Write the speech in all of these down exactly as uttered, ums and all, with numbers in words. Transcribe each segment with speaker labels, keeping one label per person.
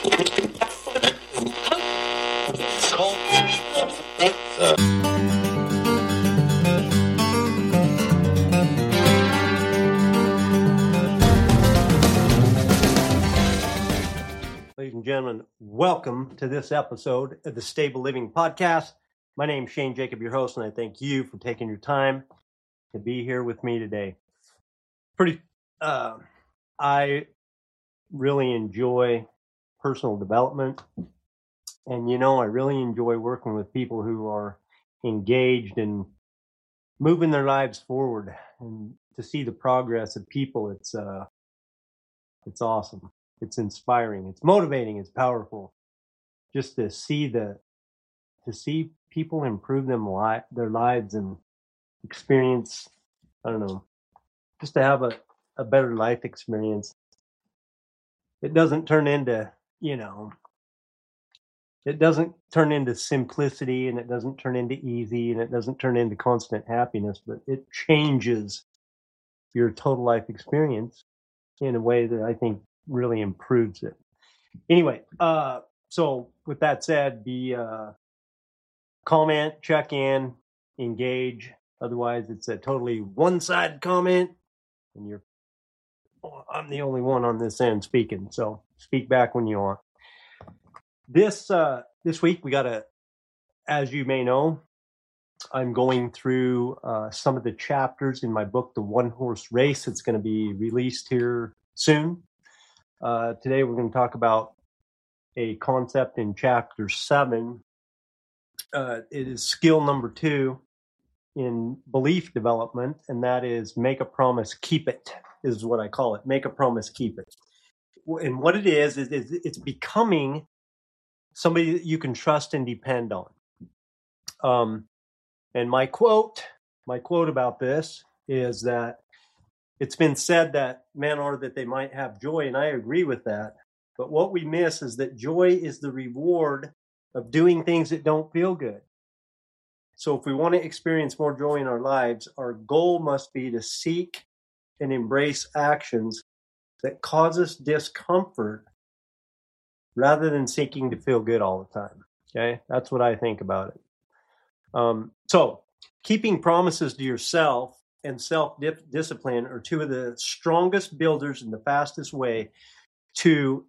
Speaker 1: Ladies and gentlemen, welcome to this episode of the Stable Living Podcast. My name is Shane Jacob, your host, and I thank you for taking your time to be here with me today. Pretty, uh, I really enjoy personal development, and you know, I really enjoy working with people who are engaged in moving their lives forward, and to see the progress of people, it's uh, it's awesome. It's inspiring. It's motivating. It's powerful. Just to see the, to see people improve them li- their lives and experience, I don't know, just to have a, a better life experience. It doesn't turn into, you know, it doesn't turn into simplicity, and it doesn't turn into easy, and it doesn't turn into constant happiness, but it changes your total life experience in a way that I think really improves it. Anyway, uh, so with that said, be uh, comment, check in, engage. Otherwise, it's a totally one-sided comment, and you're I'm the only one on this end speaking. So speak back when you want. This uh, this week we got a, as you may know, I'm going through uh, some of the chapters in my book, The One Horse Race. It's going to be released here soon. Uh, today we're going to talk about a concept in chapter seven. Uh, it is skill number two in belief development, and that is make a promise, keep it, is what I call it. Make a promise, keep it. And what it is, is, is it's becoming somebody that you can trust and depend on. Um, and my quote, my quote about this is that it's been said that men are that they might have joy, and I agree with that. But what we miss is that joy is the reward of doing things that don't feel good. So if we want to experience more joy in our lives, our goal must be to seek and embrace actions that cause us discomfort rather than seeking to feel good all the time. Okay, that's what I think about it. Um, so keeping promises to yourself and self-discipline are two of the strongest builders and the fastest way to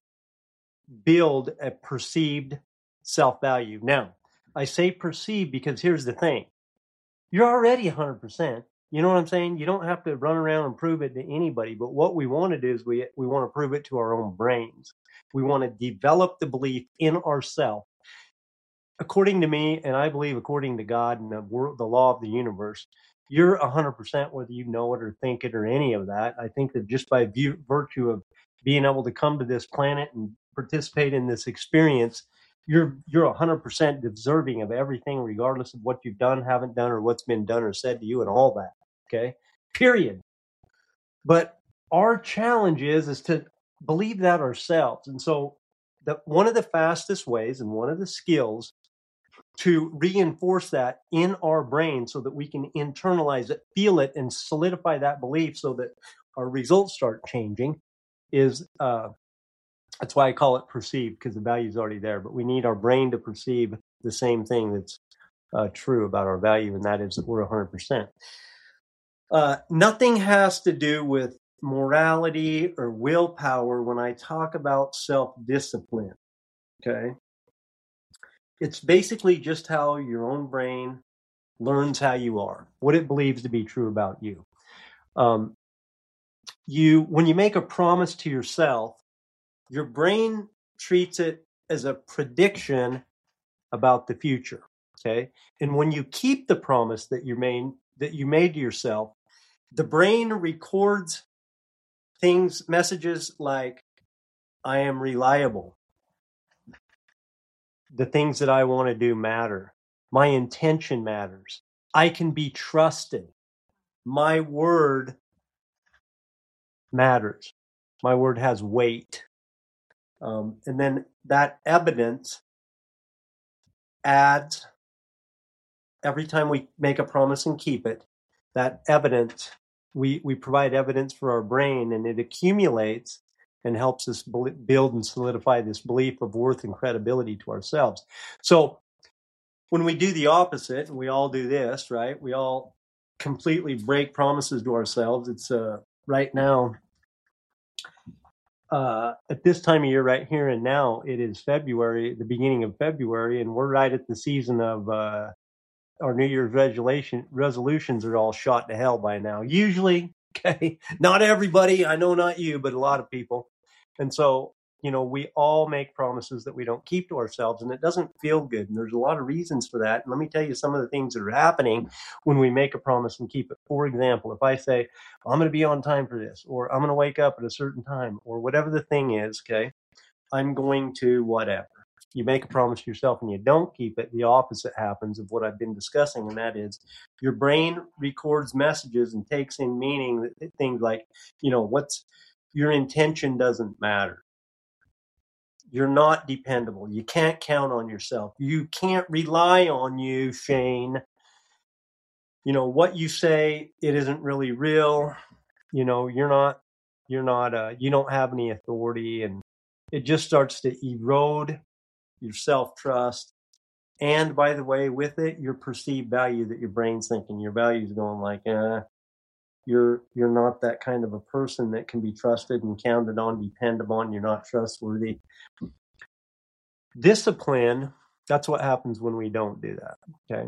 Speaker 1: build a perceived self-value. Now, I say perceived because here's the thing. You're already one hundred percent. You know what I'm saying? You don't have to run around and prove it to anybody. But what we want to do is we, we want to prove it to our own brains. We want to develop the belief in ourselves. According to me, and I believe according to God and the, world, the law of the universe, you're one hundred percent whether you know it or think it or any of that. I think that just by view, virtue of being able to come to this planet and participate in this experience, you're you're one hundred percent deserving of everything, regardless of what you've done, haven't done, or what's been done or said to you and all that. Okay? Period. But our challenge is, is to believe that ourselves. And so the, one of the fastest ways and one of the skills to reinforce that in our brain so that we can internalize it, feel it, and solidify that belief so that our results start changing is, uh, that's why I call it perceived, because the value is already there. But we need our brain to perceive the same thing that's uh, true about our value, and that is that we're one hundred percent. Uh, nothing has to do with morality or willpower when I talk about self-discipline, okay? It's basically just how your own brain learns how you are, what it believes to be true about you. Um, you, when you make a promise to yourself, your brain treats it as a prediction about the future, okay? And when you keep the promise that you made, that you made to yourself, the brain records things, messages like, I am reliable. The things that I want to do matter. My intention matters. I can be trusted. My word matters. My word has weight. Um, and then that evidence adds, every time we make a promise and keep it, that evidence, we, we provide evidence for our brain, and it accumulates, and helps us build and solidify this belief of worth and credibility to ourselves. So when we do the opposite, and we all do this, right? We all completely break promises to ourselves. It's uh, right now, uh, at this time of year, right here and now, it is February, the beginning of February, and we're right at the season of uh, our New Year's resolution. Resolutions are all shot to hell by now. Usually, okay, not everybody. I know not you, but a lot of people. And so, you know, we all make promises that we don't keep to ourselves, and it doesn't feel good. And there's a lot of reasons for that. And let me tell you some of the things that are happening when we make a promise and keep it. For example, if I say, I'm going to be on time for this, or I'm going to wake up at a certain time, or whatever the thing is, okay, I'm going to whatever. You make a promise to yourself and you don't keep it, the opposite happens of what I've been discussing, and that is your brain records messages and takes in meaning, things like, you know, what's your intention doesn't matter. You're not dependable. You can't count on yourself. You can't rely on you, Shane. You know, what you say, it isn't really real. You know, you're not, you're not, uh, you don't have any authority, and it just starts to erode your self-trust. And by the way, with it, your perceived value that your brain's thinking. Your value's going like, eh, you're you're not that kind of a person that can be trusted and counted on, depended on. You're not trustworthy. Discipline, that's what happens when we don't do that. Okay.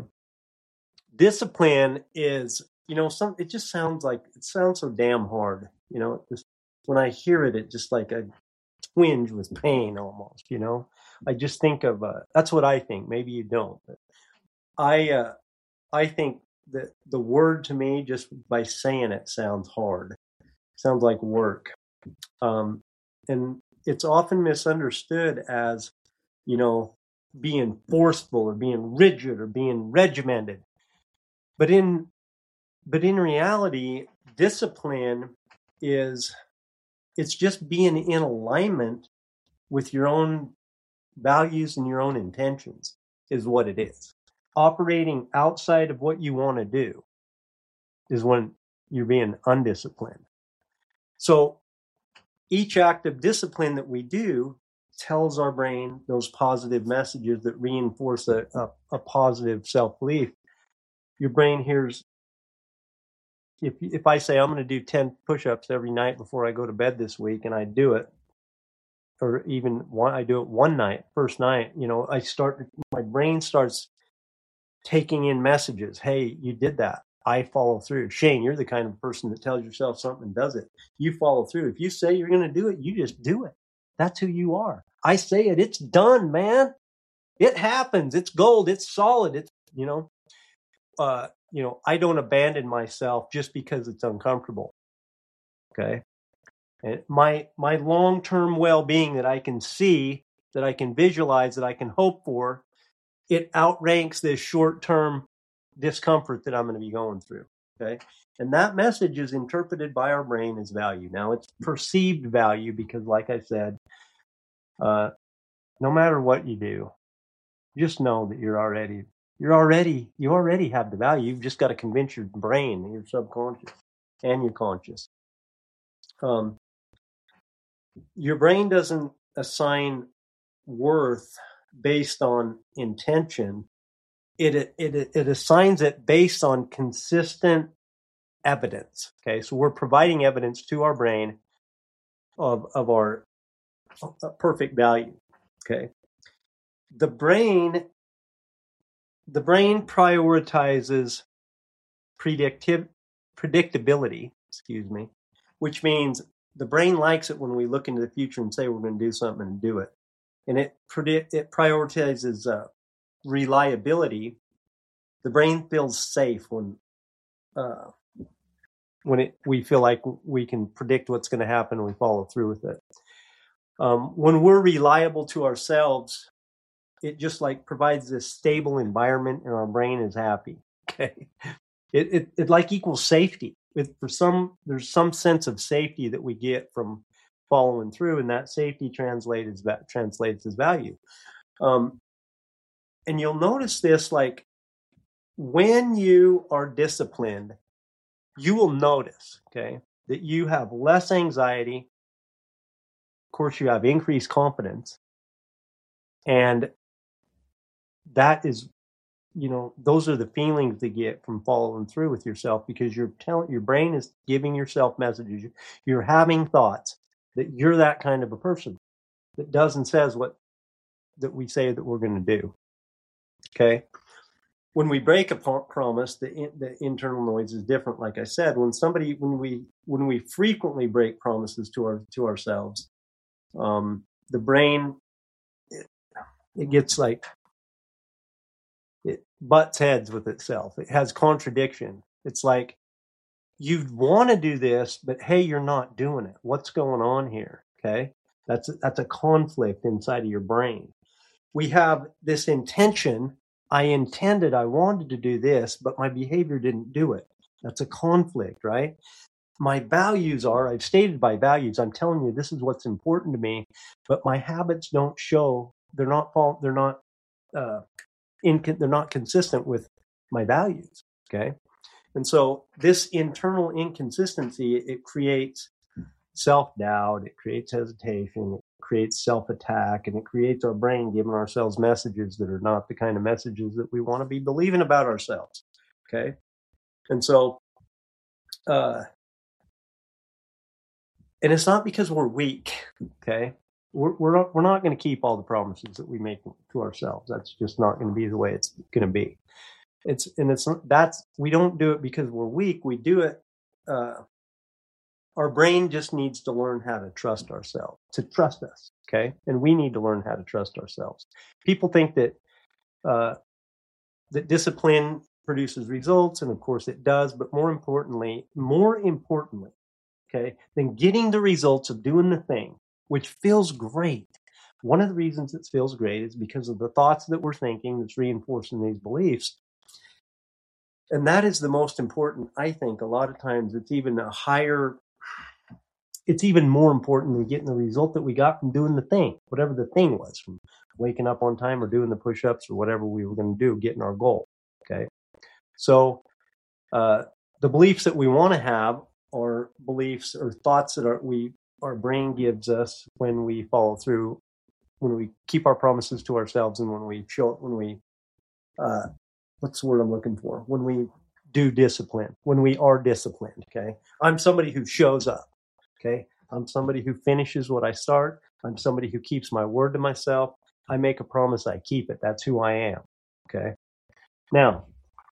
Speaker 1: Discipline is, you know, some it just sounds like it sounds so damn hard. You know, it just when I hear it, it just like a twinge with pain almost, you know. I just think of uh, that's what I think. Maybe you don't, but I uh, I think that the word to me, just by saying it, sounds hard. Sounds like work, um, and it's often misunderstood as, you know, being forceful or being rigid or being regimented. But in but in reality, discipline is it's just being in alignment with your own values and your own intentions is what it is. Operating outside of what you want to do is when you're being undisciplined. So each act of discipline that we do tells our brain those positive messages that reinforce a, a, a positive self-belief. Your brain hears, if if I say I'm going to do ten push-ups every night before I go to bed this week, and I do it, or even one, I do it one night, first night, you know, I start, my brain starts taking in messages. Hey, you did that. I follow through. Shane, you're the kind of person that tells yourself something and does it. You follow through. If you say you're going to do it, you just do it. That's who you are. I say it, it's done, man. It happens. It's gold. It's solid. It's, you know, uh, you know, I don't abandon myself just because it's uncomfortable. Okay. And my, my long-term well-being that I can see, that I can visualize, that I can hope for, it outranks this short-term discomfort that I'm going to be going through. Okay. And that message is interpreted by our brain as value. Now it's perceived value because, like I said, uh, no matter what you do, just know that you're already, you're already, you already have the value. You've just got to convince your brain, your subconscious and your conscious. Um, your brain doesn't assign worth based on intention. It, it, it, it assigns it based on consistent evidence. Okay. So we're providing evidence to our brain of, of our perfect value. Okay. The brain, the brain prioritizes predictive predictability, excuse me, which means the brain likes it when we look into the future and say we're going to do something and do it. And it predict, it prioritizes uh, reliability. The brain feels safe when uh, when it we feel like we can predict what's going to happen and we follow through with it. Um, when we're reliable to ourselves, it just like provides this stable environment and our brain is happy. Okay. It, it, it like equals safety. It, for some, there's some sense of safety that we get from following through, and that safety translates that translates as value. Um, and you'll notice this, like when you are disciplined, you will notice, okay, that you have less anxiety, course, you have increased confidence. And that is, you know, those are the feelings they get from following through with yourself, because you're telling, your brain is giving yourself messages. You're having thoughts that you're that kind of a person that does and says what that we say that we're going to do. Okay. When we break a promise, the in, the internal noise is different. Like I said, when somebody, when we, when we frequently break promises to our, to ourselves, um, the brain, it, it gets like, it butts heads with itself. It has contradiction. It's like, you want to do this, but hey, you're not doing it. What's going on here? Okay. That's, that's a conflict inside of your brain. We have this intention. I intended, I wanted to do this, but my behavior didn't do it. That's a conflict, right? My values are, I've stated my values. I'm telling you, this is what's important to me, but my habits don't show, they're not, they're not, uh, in, they're not consistent with my values. Okay. And so this internal inconsistency, it creates self-doubt, it creates hesitation, it creates self-attack, and it creates our brain giving ourselves messages that are not the kind of messages that we want to be believing about ourselves. Okay. And so, uh, and it's not because we're weak. Okay. We're, we're not, we're not going to keep all the promises that we make to ourselves. That's just not going to be the way it's going to be. It's, and it's, that's, we don't do it because we're weak. We do it, uh, our brain just needs to learn how to trust ourselves, to trust us. Okay. And we need to learn how to trust ourselves. People think that, uh, that discipline produces results. And of course it does, but more importantly, more importantly, okay, than getting the results of doing the thing, which feels great. One of the reasons it feels great is because of the thoughts that we're thinking that's reinforcing these beliefs. And that is the most important. I think a lot of times it's even a higher, it's even more important than getting the result that we got from doing the thing, whatever the thing was, from waking up on time or doing the push-ups or whatever we were going to do, getting our goal. Okay. So, uh, the beliefs that we want to have are beliefs or thoughts that are, we, our brain gives us when we follow through, when we keep our promises to ourselves, and when we show, when we, uh, what's the word I'm looking for? When we do discipline, when we are disciplined. Okay. I'm somebody who shows up. Okay. I'm somebody who finishes what I start. I'm somebody who keeps my word to myself. I make a promise, I keep it. That's who I am. Okay. Now,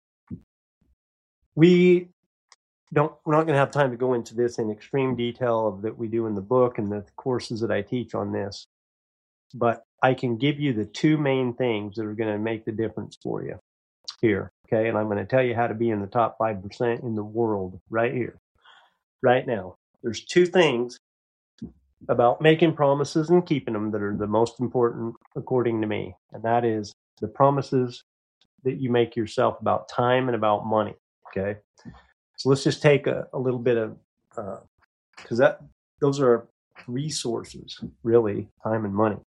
Speaker 1: we don't, we're not going to have time to go into this in extreme detail of that we do in the book and the courses that I teach on this, but I can give you the two main things that are going to make the difference for you here. Okay. And I'm going to tell you how to be in the top five percent in the world right here, right now. There's two things about making promises and keeping them that are the most important, according to me. And that is the promises that you make yourself about time and about money. Okay. So let's just take a, a little bit of, uh, cause that, those are resources, really, time and money.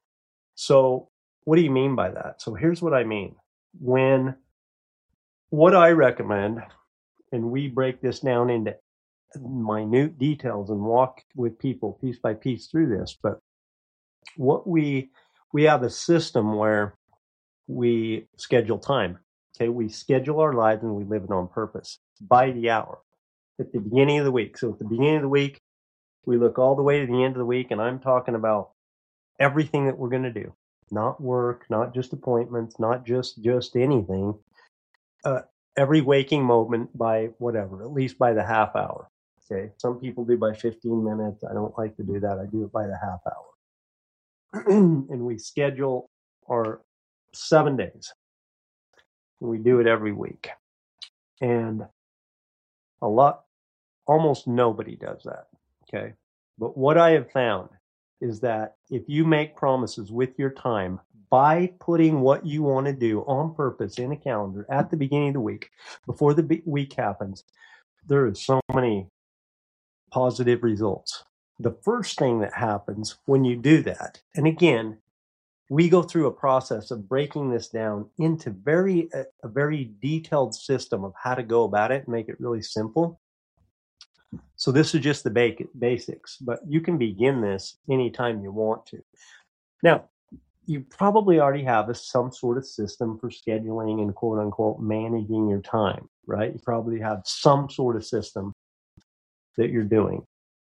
Speaker 1: So what do you mean by that? So here's what I mean. When, what I recommend, and we break this down into minute details and walk with people piece by piece through this, but what we, we have a system where we schedule time. Okay. We schedule our lives and we live it on purpose by the hour at the beginning of the week. So at the beginning of the week, we look all the way to the end of the week, and I'm talking about everything that we're going to do, not work, not just appointments, not just, just anything, uh, every waking moment by whatever, at least by the half hour. Okay. Some people do by fifteen minutes. I don't like to do that. I do it by the half hour. And we schedule our seven days. We do it every week. And a lot, almost nobody does that. Okay. But what I have found is that if you make promises with your time by putting what you want to do on purpose in a calendar at the beginning of the week, before the week happens, there is so many positive results. The first thing that happens when you do that, and again, we go through a process of breaking this down into very a, a very detailed system of how to go about it and make it really simple. So this is just the ba- basics, but you can begin this anytime you want to. Now, you probably already have a, some sort of system for scheduling and quote unquote managing your time, right? You probably have some sort of system that you're doing,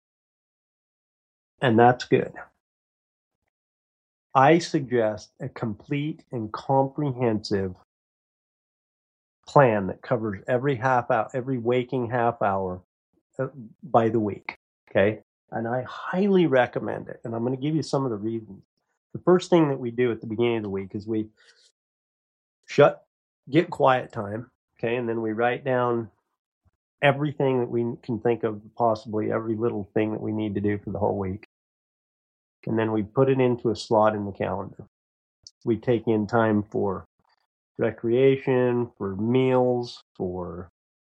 Speaker 1: and that's good. I suggest a complete and comprehensive plan that covers every half hour, every waking half hour uh, by the week. Okay. And I highly recommend it. And I'm going to give you some of the reasons. The first thing that we do at the beginning of the week is we shut, get quiet time. Okay. And then we write down everything that we can think of, possibly every little thing that we need to do for the whole week. And then we put it into a slot in the calendar. We take in time for recreation, for meals, for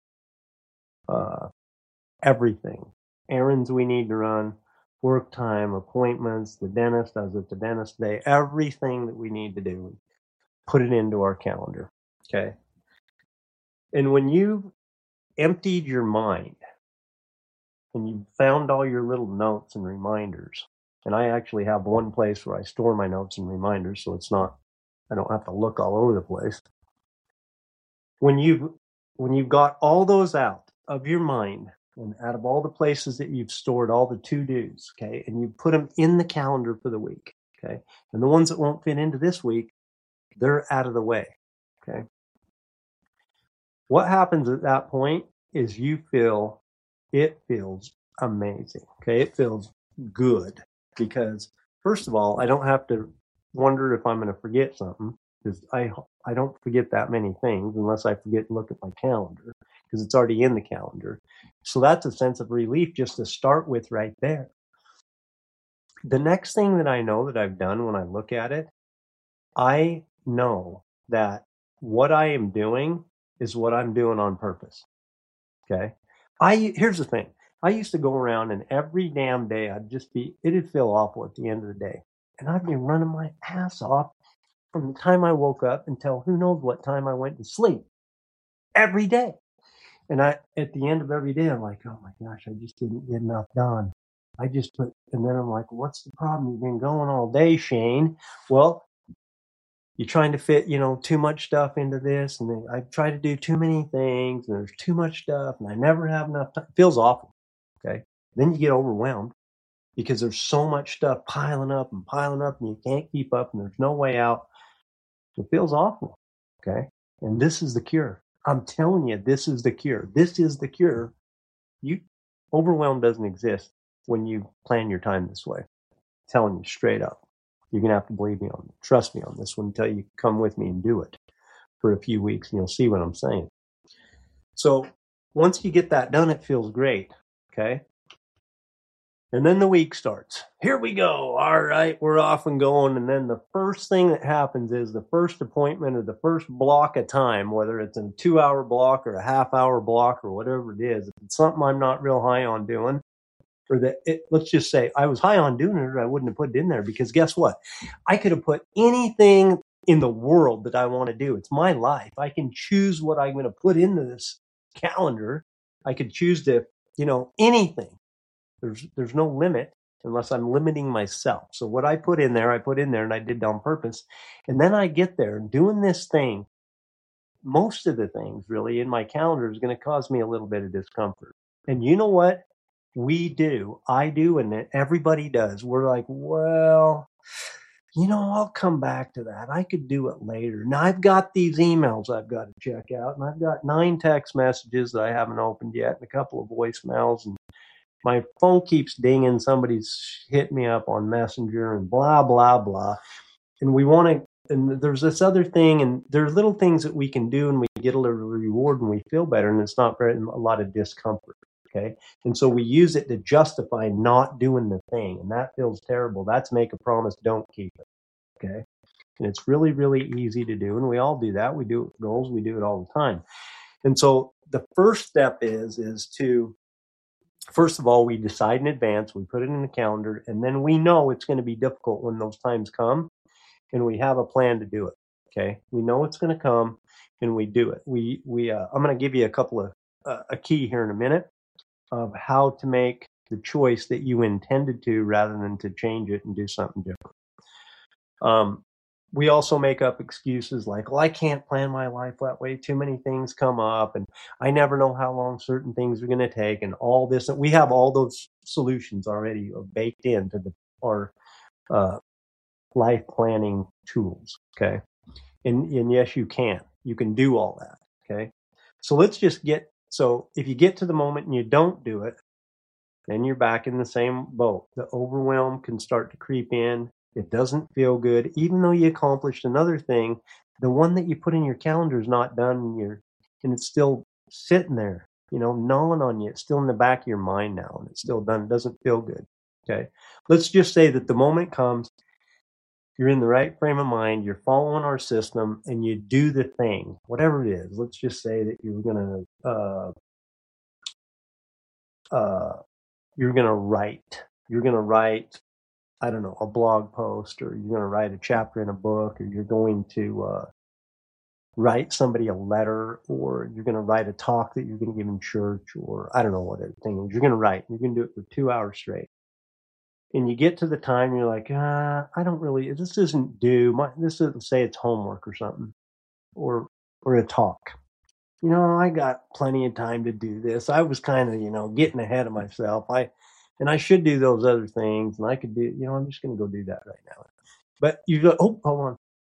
Speaker 1: uh, everything. Errands we need to run, work time, appointments, the dentist, I was at the dentist today, everything that we need to do, put it into our calendar. Okay. And when you emptied your mind and you found all your little notes and reminders, and I actually have one place where I store my notes and reminders, so it's not, I don't have to look all over the place. When you've, when you've got all those out of your mind, and out of all the places that you've stored all the to-dos, okay, and you put them in the calendar for the week, okay, and the ones that won't fit into this week, they're out of the way, okay. What happens at that point is you feel, it feels amazing, okay, it feels good, because first of all, I don't have to wonder if I'm going to forget something, because I I don't forget that many things unless I forget to look at my calendar, because it's already in the calendar. So that's a sense of relief just to start with right there. The next thing that I know that I've done when I look at it, I know that what I am doing is what I'm doing on purpose. Okay. I, here's the thing. I used to go around and every damn day I'd just be, it'd feel awful at the end of the day. And I'd be running my ass off from the time I woke up until who knows what time I went to sleep every day. And I, at the end of every day, I'm like, oh my gosh, I just didn't get enough done. I just put, and then I'm like, what's the problem? You've been going all day, Shane. Well, you're trying to fit, you know, too much stuff into this. And then I try to do too many things and there's too much stuff and I never have enough time. It feels awful. Okay. Then you get overwhelmed because there's so much stuff piling up and piling up and you can't keep up and there's no way out. It feels awful. Okay. And this is the cure. I'm telling you, this is the cure. This is the cure. You overwhelm doesn't exist when you plan your time this way. I'm telling you straight up. You're going to have to believe me on, trust me on this one until you come with me and do it for a few weeks and you'll see what I'm saying. So once you get that done, it feels great. Okay. And then the week starts. Here we go. All right, we're off and going. And then the first thing that happens is the first appointment or the first block of time, whether it's a two hour block or a half hour block or whatever it is, if it's something I'm not real high on doing, or that it, let's just say I was high on doing it, or I wouldn't have put it in there, because guess what? I could have put anything in the world that I want to do. It's my life. I can choose what I'm going to put into this calendar. I could choose to, you know, anything. There's there's no limit unless I'm limiting myself. So what I put in there, I put in there and I did on purpose. And then I get there doing this thing. Most of the things really in my calendar is going to cause me a little bit of discomfort. And you know what? We do. I do. And everybody does. We're like, well, you know, I'll come back to that. I could do it later. Now I've got these emails I've got to check out. And I've got nine text messages that I haven't opened yet and a couple of voicemails, and my phone keeps dinging. Somebody's hit me up on Messenger and blah, blah, blah. And we want to, and there's this other thing, and there are little things that we can do and we get a little reward and we feel better. And it's not very, a lot of discomfort. Okay. And so we use it to justify not doing the thing. And that feels terrible. That's make a promise, don't keep it. Okay. And it's really, really easy to do. And we all do that. We do it with goals. We do it all the time. And so the first step is, is to, first of all, we decide in advance, we put it in the calendar, and then we know it's going to be difficult when those times come, and we have a plan to do it. Okay. We know it's going to come and we do it. We, we, uh, I'm going to give you a couple of, uh, a key here in a minute. of how to make the choice that you intended to rather than to change it and do something different. Um, we also make up excuses like, well, I can't plan my life that way. Too many things come up and I never know how long certain things are going to take and all this. And we have all those solutions already baked into the, our uh, life planning tools. Okay. And, and yes, you can. You can do all that. Okay. So let's just get, so if you get to the moment and you don't do it, then you're back in the same boat. The overwhelm can start to creep in. It doesn't feel good. Even though you accomplished another thing, the one that you put in your calendar is not done and you're and it's still sitting there, you know, gnawing on you. It's still in the back of your mind now and it's still done. It doesn't feel good. Okay. Let's just say that the moment comes, you're in the right frame of mind, you're following our system, and you do the thing, whatever it is. Let's just say that you're gonna uh uh you're gonna write. You're gonna write I don't know, a blog post, or you're going to write a chapter in a book, or you're going to uh, write somebody a letter, or you're going to write a talk that you're going to give in church, or I don't know what the thing is. You're going to write. You're going to do it for two hours straight. And you get to the time, you're like, ah, I don't really, this isn't due. My, this doesn't say it's homework or something, or or a talk. You know, I got plenty of time to do this. I was kind of, you know, getting ahead of myself. I And I should do those other things, and I could do, you know, I'm just going to go do that right now. But you go, oh, hold on.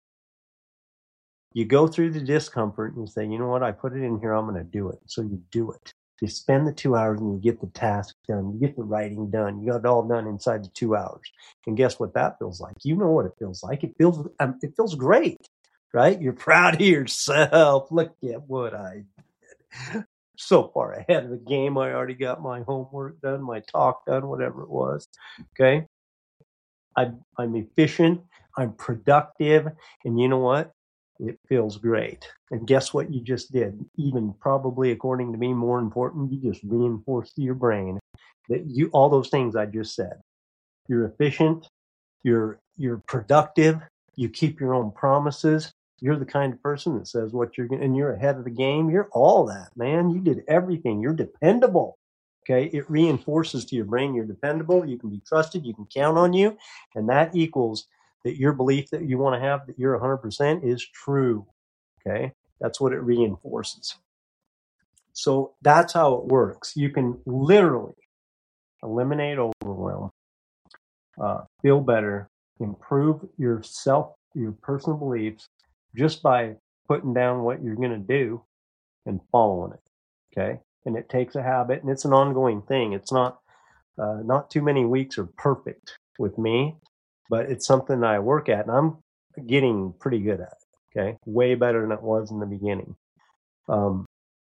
Speaker 1: You go through the discomfort and you say, you know what, I put it in here, I'm going to do it. So you do it. You spend the two hours and you get the task done. You get the writing done. You got it all done inside the two hours. And guess what that feels like? You know what it feels like. It feels, um, it feels great, right? You're proud of yourself. Look at what I did. So far ahead of the game. I already got my homework done, my talk done, whatever it was. Okay. I, I'm efficient. I'm productive. And you know what? It feels great. And guess what you just did? Even probably, according to me, more important, you just reinforced to your brain that you, all those things I just said. You're efficient. You're, you're productive. You keep your own promises. You're the kind of person that says what you're going to, and you're ahead of the game. You're all that, man. You did everything. You're dependable. Okay. It reinforces to your brain you're dependable. You can be trusted. You can count on you. And that equals that your belief that you want to have that you're one hundred percent is true. Okay. That's what it reinforces. So that's how it works. You can literally eliminate overwhelm, uh, feel better, improve your self, your personal beliefs just by putting down what you're going to do and following it. Okay. And it takes a habit and it's an ongoing thing. It's not, uh, not too many weeks are perfect with me, but it's something I work at and I'm getting pretty good at it. Okay. Way better than it was in the beginning. Um,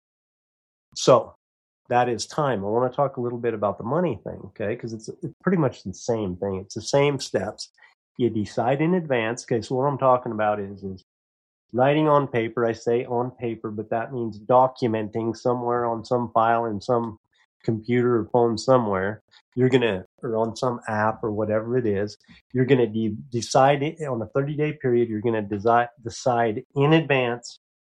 Speaker 1: so that is time. I want to talk a little bit about the money thing. Okay. Cause it's, it's pretty much the same thing. It's the same steps. You decide in advance. Okay. So what I'm talking about is, is writing on paper. I say on paper, but that means documenting somewhere on some file in some computer or phone somewhere. You're going to, or on some app or whatever it is, you're going to de- decide it, on a thirty day period. You're going to desi- decide in advance.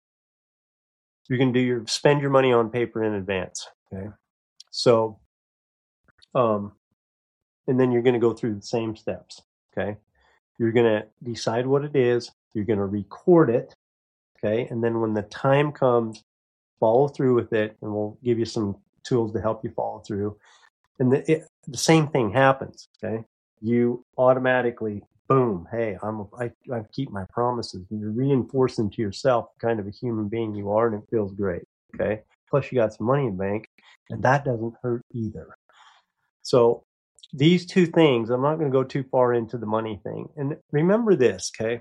Speaker 1: You're going to do your, spend your money on paper in advance. Okay. So, um, and then you're going to go through the same steps. Okay. You're going to decide what it is. You're going to record it. Okay. And then when the time comes, follow through with it, and we'll give you some tools to help you follow through. And the, it, the same thing happens. Okay. You automatically, boom, hey, I'm, I, I keep my promises. And you're reinforcing to yourself the kind of a human being you are, and it feels great. Okay. Plus you got some money in the bank, and that doesn't hurt either. So these two things, I'm not going to go too far into the money thing. And remember this, okay?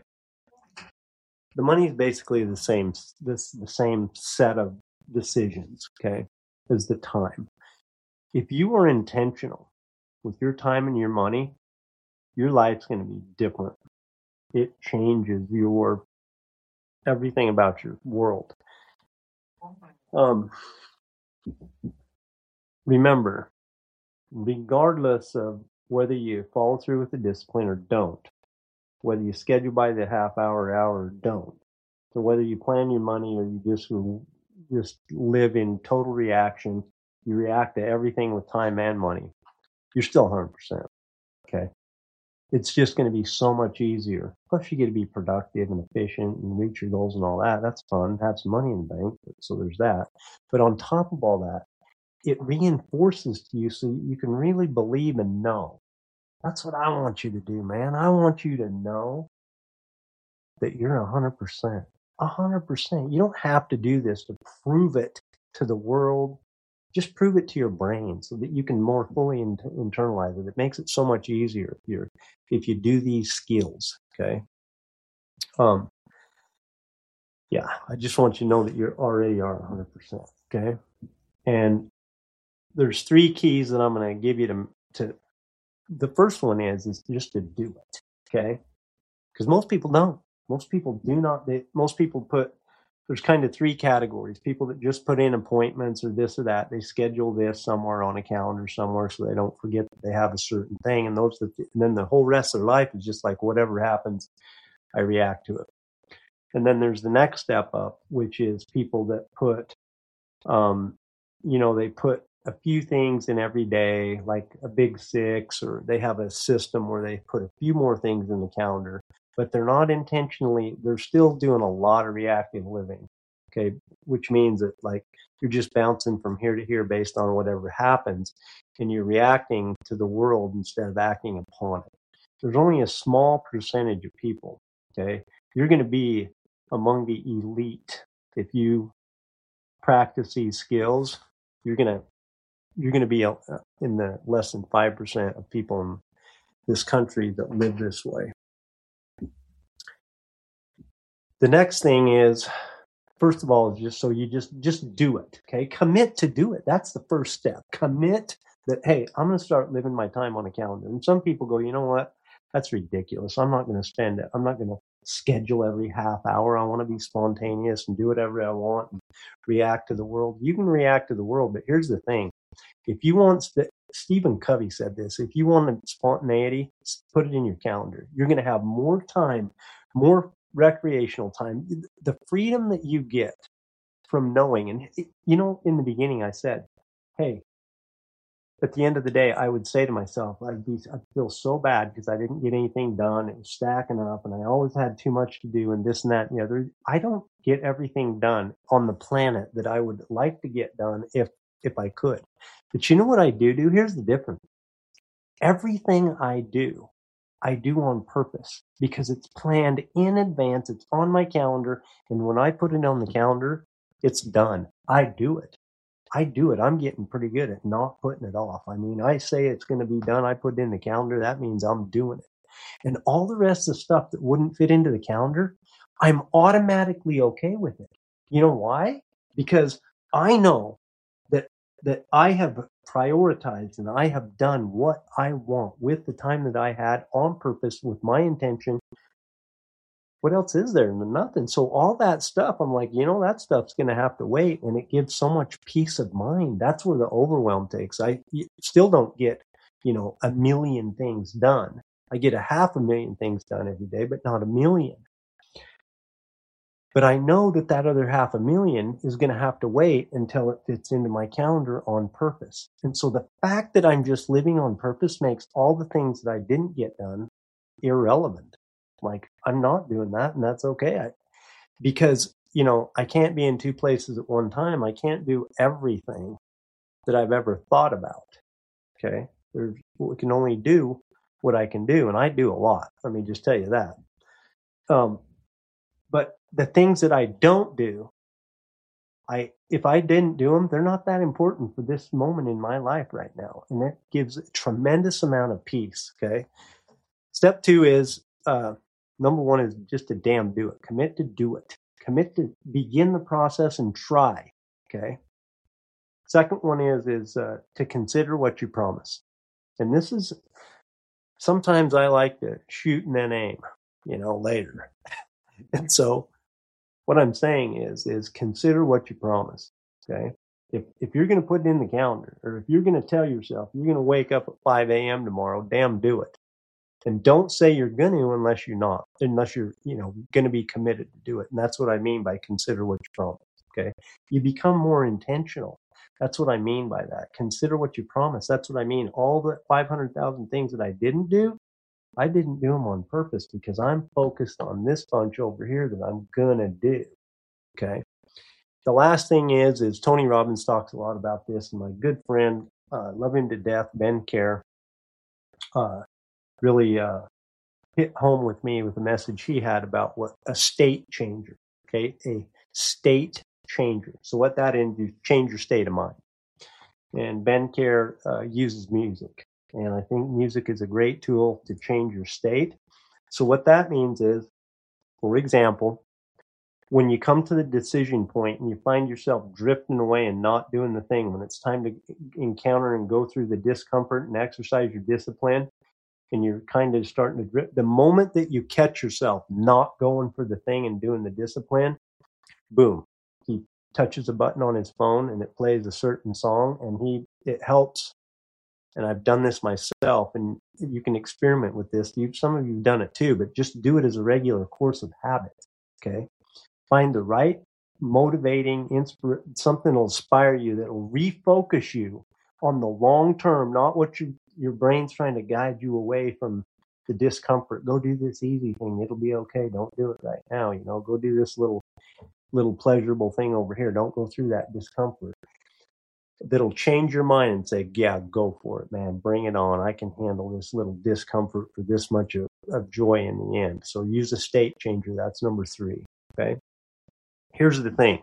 Speaker 1: The money is basically the same, this the same set of decisions, okay, as the time. If you are intentional with your time and your money, your life's going to be different. It changes your everything about your world. Um, remember, regardless of whether you follow through with the discipline or don't, whether you schedule by the half hour, hour, or don't, so whether you plan your money or you just just live in total reaction, you react to everything with time and money, you're still one hundred percent. Okay. It's just going to be so much easier. Plus, you get to be productive and efficient and reach your goals and all that. That's fun. Have some money in the bank. So there's that. But on top of all that, it reinforces to you so you can really believe and know. That's what I want you to do, man. I want you to know that you're one hundred percent. one hundred percent. You don't have to do this to prove it to the world. Just prove it to your brain so that you can more fully in- internalize it. It makes it so much easier if you're if you do these skills. Okay. Um. Yeah, I just want you to know that you already are one hundred percent. Okay. And there's three keys that I'm going to give you to to. The first one is is just to do it. Okay. Because most people don't. Most people do not. They, most people put. There's kind of three categories. People that just put in appointments or this or that. They schedule this somewhere on a calendar somewhere so they don't forget that they have a certain thing. And those, that, and then the whole rest of their life is just like whatever happens, I react to it. And then there's the next step up, which is people that put, um, you know, they put a few things in every day, like a big six, or they have a system where they put a few more things in the calendar. But they're not intentionally, they're still doing a lot of reactive living, okay, which means that like you're just bouncing from here to here based on whatever happens, and you're reacting to the world instead of acting upon it. There's only a small percentage of people, okay, you're going to be among the elite if you practice these skills. You're going to you're going to be in the less than five percent of people in this country that live this way. The next thing is, first of all, is just so you just just do it, okay? Commit to do it. That's the first step. Commit that, hey, I'm going to start living my time on a calendar. And some people go, you know what? That's ridiculous. I'm not going to spend it. I'm not going to schedule every half hour. I want to be spontaneous and do whatever I want and react to the world. You can react to the world, but here's the thing. If you want, st- Stephen Covey said this, if you want spontaneity, put it in your calendar. You're going to have more time, more recreational time, the freedom that you get from knowing. And, you know, in the beginning, I said, hey, at the end of the day, I would say to myself, I'd be, I'd feel so bad because I didn't get anything done. It was stacking up and I always had too much to do and this and that and the other. I don't get everything done on the planet that I would like to get done if, if I could. But you know what I do do? Here's the difference. Everything I do, I do on purpose because it's planned in advance. It's on my calendar. And when I put it on the calendar, it's done. I do it. I do it. I'm getting pretty good at not putting it off. I mean, I say it's going to be done. I put it in the calendar. That means I'm doing it. And all the rest of the stuff that wouldn't fit into the calendar, I'm automatically okay with it. You know why? Because I know that that I have prioritized and I have done what I want with the time that I had on purpose with my intention. What else is there? Nothing. So all that stuff, I'm like, you know, that stuff's going to have to wait. And it gives so much peace of mind. That's where the overwhelm takes. I still don't get, you know, a million things done. I get a half a million things done every day, but not a million. But I know that that other half a million is going to have to wait until it fits into my calendar on purpose. And so the fact that I'm just living on purpose makes all the things that I didn't get done irrelevant. Like, I'm not doing that, and that's okay. I, because, you know, I can't be in two places at one time. I can't do everything that I've ever thought about. Okay. There's, we can only do what I can do. And I do a lot. Let me just tell you that. Um, but the things that I don't do, I, if I didn't do them, they're not that important for this moment in my life right now. And that gives a tremendous amount of peace. Okay. Step two is, uh, number one is just to damn do it. Commit to do it. Commit to begin the process and try. Okay. Second one is is uh, to consider what you promise. And this is, sometimes I like to shoot and then aim, you know, later. And so what I'm saying is is consider what you promise. Okay. If if you're going to put it in the calendar, or if you're going to tell yourself you're going to wake up at five a.m. tomorrow, damn do it. And don't say you're going to unless you're not, unless you're, you know, going to be committed to do it. And that's what I mean by consider what you promise. Okay. You become more intentional. That's what I mean by that. Consider what you promise. That's what I mean. All the five hundred thousand things that I didn't do, I didn't do them on purpose because I'm focused on this bunch over here that I'm going to do. Okay. The last thing is, is Tony Robbins talks a lot about this, and my good friend, uh, love him to death, Ben Care, uh, really uh, hit home with me with a message he had about what a state changer, okay, a state changer. So what that is, you change your state of mind. And Ben Care uh, uses music, and I think music is a great tool to change your state. So what that means is, for example, when you come to the decision point and you find yourself drifting away and not doing the thing, when it's time to encounter and go through the discomfort and exercise your discipline, and you're kind of starting to drift, the moment that you catch yourself not going for the thing and doing the discipline, boom, he touches a button on his phone and it plays a certain song, and he it helps. And I've done this myself, and you can experiment with this. You, some of you've done it too, but just do it as a regular course of habit. Okay. Find the right motivating, inspir- something will inspire you that will refocus you on the long term, not what you, your brain's trying to guide you away from the discomfort. Go do this easy thing. It'll be okay. Don't do it right now. You know, go do this little, little pleasurable thing over here. Don't go through that discomfort. That'll change your mind and say, yeah, go for it, man. Bring it on. I can handle this little discomfort for this much of, of joy in the end. So use a state changer. That's number three. Okay. Here's the thing.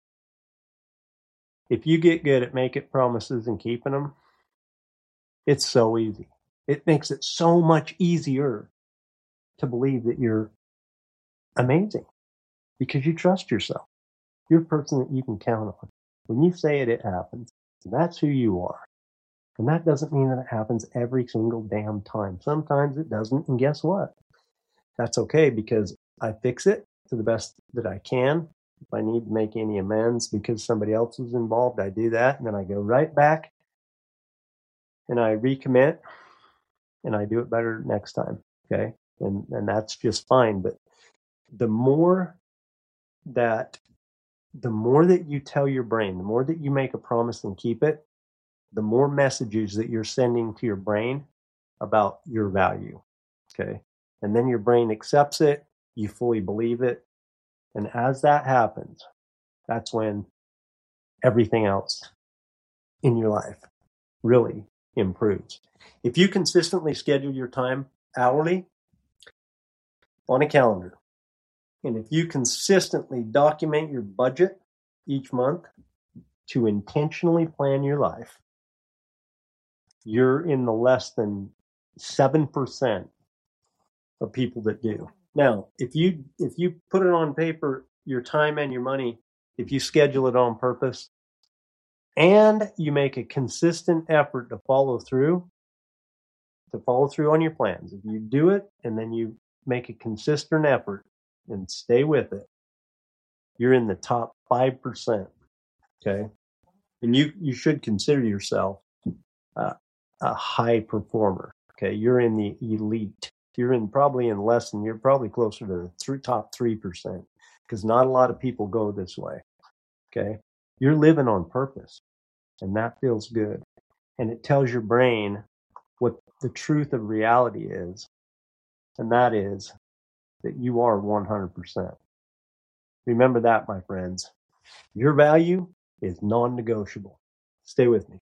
Speaker 1: If you get good at making promises and keeping them, it's so easy. It makes it so much easier to believe that you're amazing because you trust yourself. You're a person that you can count on. When you say it, it happens. And that's who you are. And that doesn't mean that it happens every single damn time. Sometimes it doesn't. And guess what? That's okay, because I fix it to the best that I can. If I need to make any amends because somebody else was involved, I do that. And then I go right back and I recommit and I do it better next time. Okay. And, and that's just fine. But the more that, the more that you tell your brain, the more that you make a promise and keep it, the more messages that you're sending to your brain about your value. Okay. And then your brain accepts it. You fully believe it. And as that happens, that's when everything else in your life really improves. If you consistently schedule your time hourly on a calendar, and if you consistently document your budget each month to intentionally plan your life, you're in the less than seven percent of people that do. Now, if you if you put it on paper, your time and your money, if you schedule it on purpose and you make a consistent effort to follow through, to follow through on your plans, if you do it and then you make a consistent effort and stay with it, you're in the top five percent. Okay. And you, you should consider yourself uh, a high performer. Okay. You're in the elite. You're in probably in less than, you're probably closer to the three, top three percent, because not a lot of people go this way. Okay. You're living on purpose, and that feels good. And it tells your brain what the truth of reality is. And that is that you are one hundred percent. Remember that, my friends. Your value is non-negotiable. Stay with me.